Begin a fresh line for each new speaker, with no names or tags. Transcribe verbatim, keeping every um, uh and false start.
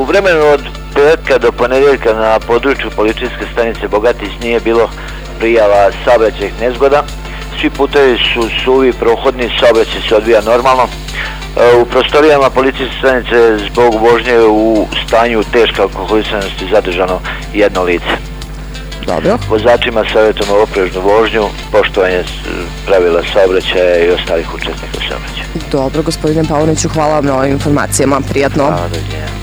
vremenu od petka do ponedjeljka na području policijske stanice Bogatić nije bilo prijava saobraćajnih nezgoda. Svi putevi su suvi, prohodni, saobraćaj se odvija normalno. U prostorijama policijske stanice zbog vožnje u stanju teške alkoholisanosti zadržano jedno lice.
Dobro.
Vozačima savjetujemo oprežnu vožnju, poštovanje pravila saobraćaja i ostalih učesnika saobraćaja.
Dobro, gospodine Paunoviću, hvala vam na ovim informacijama. Prijatno.
Hvala, doviđenja.